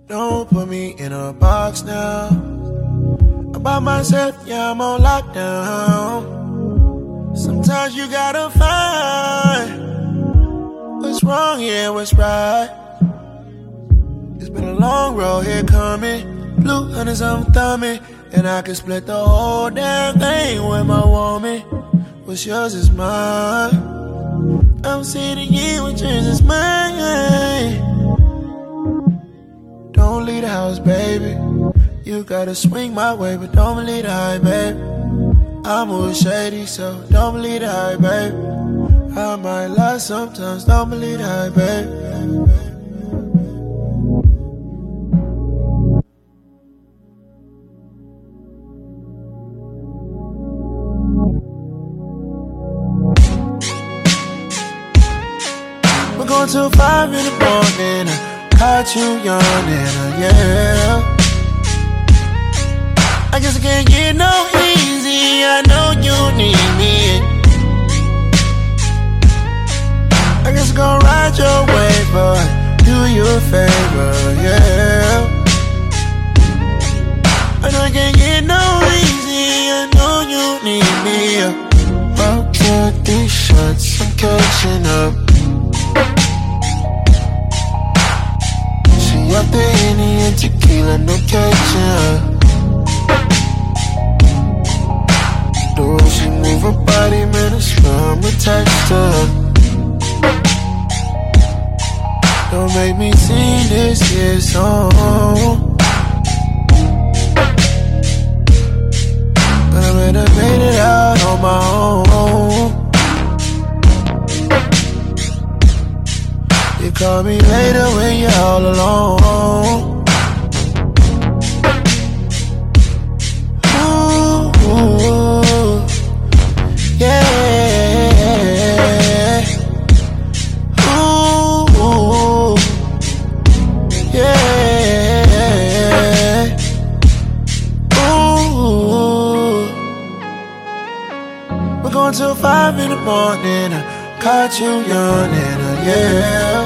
Don't put me in a box now. I'm by myself, yeah, I'm on lockdown. Sometimes you gotta find what's wrong, yeah, what's right. It's been a long road here coming. Blue hunters, I'm thumbing. And I can split the whole damn thing with my woman. What's yours is mine. I'm sitting here with yours is mine. Don't leave the house, baby. You gotta swing my way, but don't believe the hype, baby. I'm a shady, so don't believe the hype, baby. I might lie sometimes, don't believe the hype, baby. We're going till 5 in the morning. I caught you yawning, yeah. I guess I can't get no easy. I know you need me. I guess I'm gonna ride your wave, but do you a favor, yeah. I know I can't get no easy. I know you need me. About 20 shots, I'm catching up. She up the Henny and tequila, no catching up. The way she move her body, man, I swear I'm attached to her. Don't make me sing this here song. But I better made it out on my own. You call me later when you're all alone. Till 5 in the morning, I caught you yawning, yeah.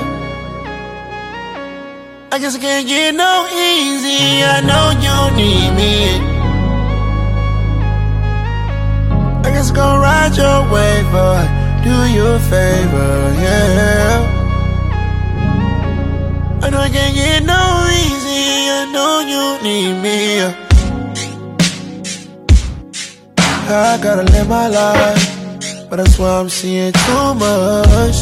I guess I can't get no easy. I know you need me. I guess I'm gonna ride your wave, but do you a favor, yeah. I know I can't get no easy. I know you need me. I gotta live my life, but I swear I'm seeing too much.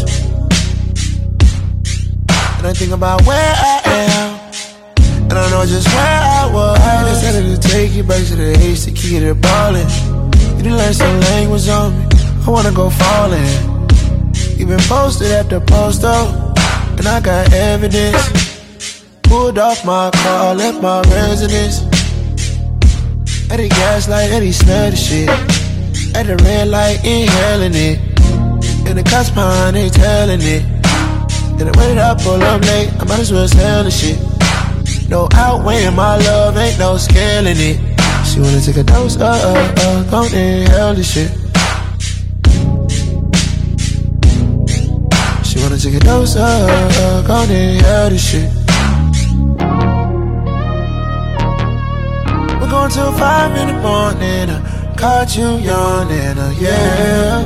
And I think about where I am, and I know just where I was. I decided to take you back to the H, the key to the ballin'. You done learn some language on me, I wanna go fallin'. You been posted at the post up, and I got evidence. Pulled off my car, left my residence. At the gas light, and he smelled the shit. At the red light, inhaling it. And the cops behind, they telling it. And the way that I pull up late, I might as well sell the shit. No outweighing my love, ain't no scaling it. She wanna take a dose, gon' inhale the shit. She wanna take a dose, gon' inhale the shit. We're going till 5 in the morning. I caught you yawning, yeah.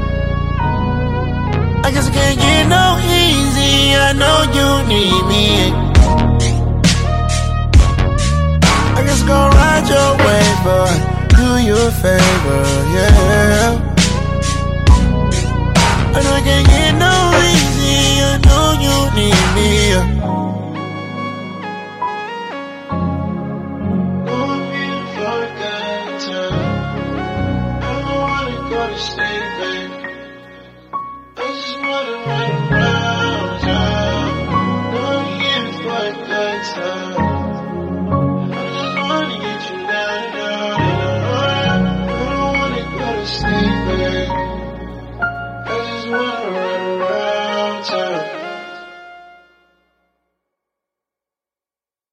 I guess I can't get no easy. I know you need me. I guess I'm gonna ride your wave, but do you a favor, yeah. I know I can't get no easy. I know you need me. Stay, baby.